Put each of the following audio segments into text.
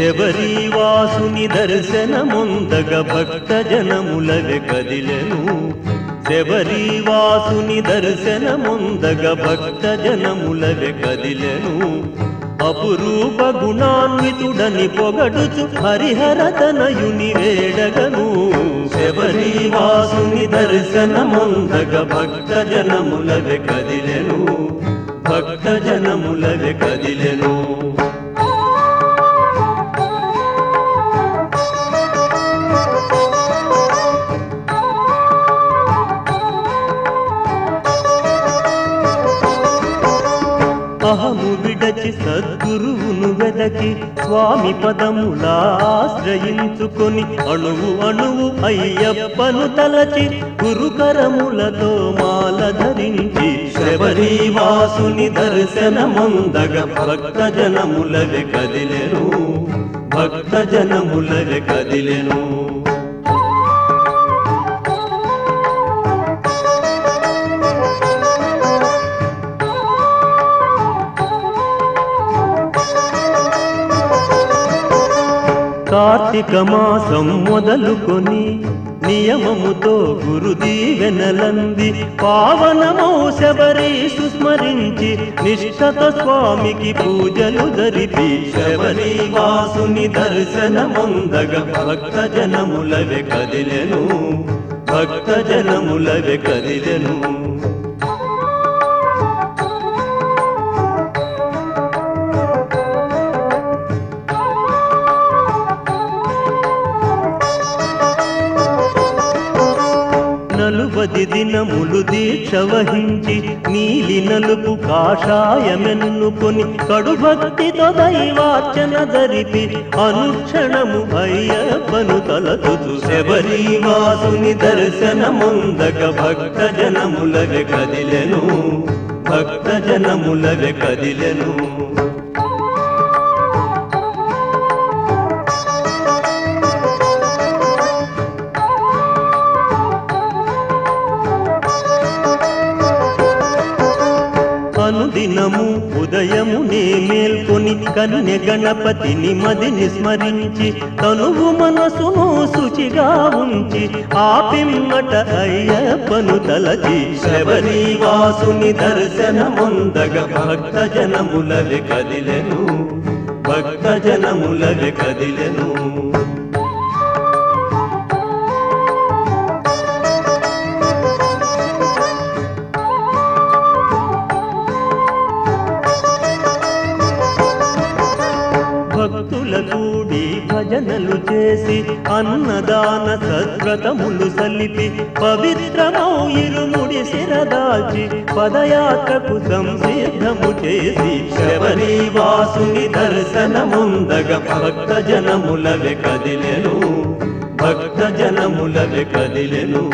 శబరివాసుని దర్శనముందగ భక్త జనములవె కదిలెను శబరివాసుని దర్శనముందగ భక్త జనములవె కదిలెను అపురూప గుణాన్వితుడని పొగడుచు హరిహర తనయుని వేడగను శబరివాసుని దర్శనముందగ భక్త జనములవె కదిలెను భక్త జనములవె కదిలెను అహము విడచి సద్గురువును వెదకి స్వామి పదములాశ్రయించుకొని అణువు అణువు అయ్యప్పను తలచి గురుకరములతో మాల ధరించి శబరివాసుని దర్శనముందగ భక్త జనములవె కదిలెను భక్త జనములవె కదిలెను కార్తీక మాసం మొదలుకొని నియమముతో గురుదీవెనలంది పావనమౌ శబరి సుస్మరించి నిష్ఠతో స్వామికి పూజలు జరిపి శబరివాసుని దర్శనముందగ భక్త జనములవె కదిలెను భక్త జనములవె కదిలెను నలుబది దినములు దీక్ష వహించి నీలి నలుపు కాషాయమెన్నుకొని కడు భక్తితో దైవార్చన జరిపి అనుక్షణము అయ్యప్పను తలచుచు శబరివాసుని దర్శనముందగ భక్త జనములవె కదిలెను భక్త జనములవె కదిలెను అనుదినము ఉదయమునే మేల్కొని కన్య గణపతిని మదిని స్మరించి తనువు మనసును శుచిగా ఉంచి ఆపిమ్మట అయ్యప్పను తలచి శబరివాసుని దర్శనముందగ భక్త జనములవె కదిలెను భక్త జనములవె కదిలెను భక్తుల కూడి భజనలు చేసి అన్నదాన సద్వ్రతములు సలిపి పవిత్రమౌ ఇరుముడి శిరదాల్చి పదయాత్రకు సంసిద్ధము చేసి శబరివాసుని దర్శనముందగ భక్త జనములవె కదిలెను భక్త జనములవె కదిలెను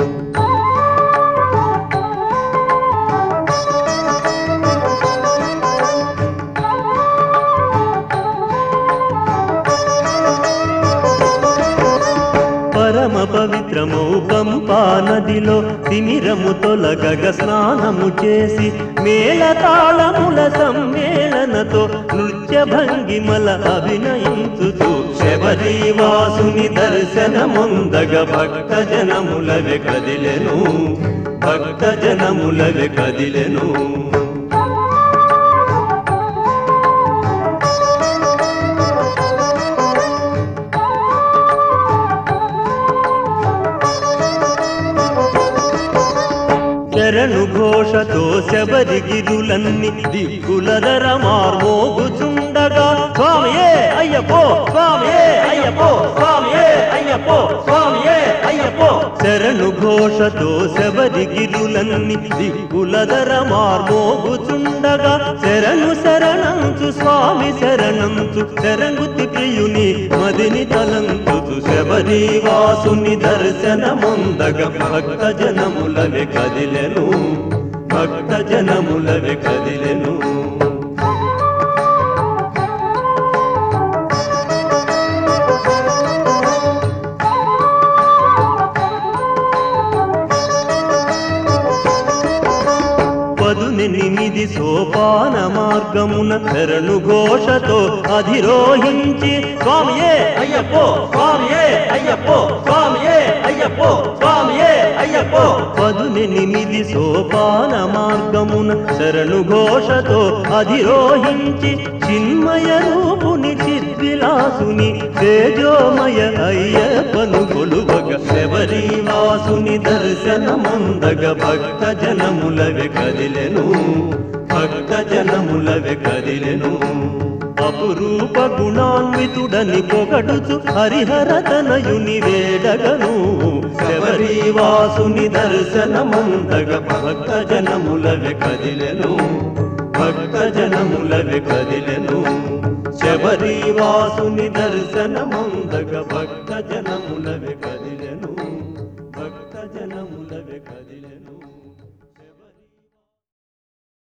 పరమ పవిత్రమౌ పంపా నదిలో తిమిరము తొలగగ స్నానము చేసి మేళతాళముల సమ్మేళనతో నృత్య భంగిమల అభినయించుతూ శబరివాసుని దర్శనముందగ భక్త జనములవె కదిలెను భక్త జనములవె కదిలెను శరణు ఘోషతో శబరిగిరులన్ని దిక్కులదర మార్మోగుచుండగా స్వామియే అయ్యప్పో స్వామియే అయ్యప్పో స్వామియే అయ్యప్పో స్వామియే అయ్యప్పో శరణు ఘోషతో శబరిగిరులన్ని దిక్కులదర మార్మోగుచుండగా శరణు శరణంచు స్వామి శరణంచు శరంగుతి ప్రియుని మదిని తలంచుచు శబరివాసుని దర్శనముందగ భక్త జనములవె కదిలెను భక్త జనములవె కదిలెను పదునెనిమిది పదునెనిమిది సోపాన మార్గమున శరణు ఘోషతో అధిరోహించి స్వామియే అయ్యప్పో స్వామియే అయ్యప్పో స్వామియే అయ్యప్పో స్వామియే అయ్యప్పో పదునెనిమిది సోపాన మార్గమున శరణు ఘోషతో అధిరోహించి చిన్మయ రూపుని చిద్విలాసుని తేజోమయ అయ్యప్పను కొలువగ శబరివాసుని దర్శనముందగ భక్త జనములవే కదిలెను భక్త జనములవే కదిలెను అపురూప గుణాన్వితుడని పొగడుచు హరిహర తనయుని వేడగను శబరివాసుని దర్శనముందగ భక్త జనములవే కదిలెను భక్త జనములవే కదిలెను శబరివాసుని దర్శనముందగ భక్త జనములవే కదిలెను భక్త జనములవే కదిలెను